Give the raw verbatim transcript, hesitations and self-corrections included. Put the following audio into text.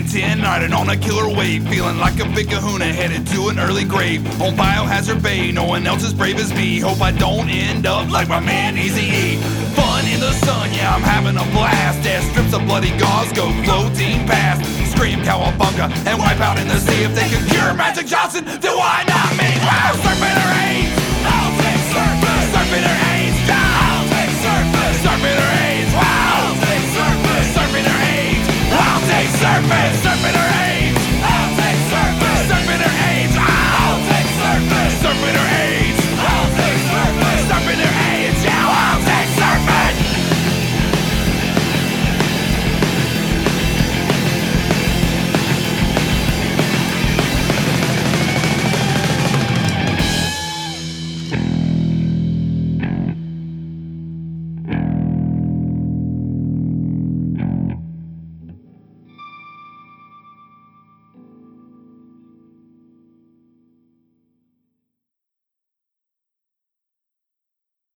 ten, riding on a killer wave, feeling like a big kahuna headed to an early grave. On Biohazard Bay, no one else as brave as me. Hope I don't end up like my man Eazy-E. Fun in the sun, yeah, I'm having a blast as strips of bloody gauze go floating past. Scream cowabunga and wipe out in the sea. If they can cure Magic Johnson, then why not me? Wow, surfing her AIDS, I'll take surface. Surfing her AIDS, I'll take surface. Surfing her AIDS, wow, I'll take surface. Surfing her AIDS, I'll take surface. Surfing her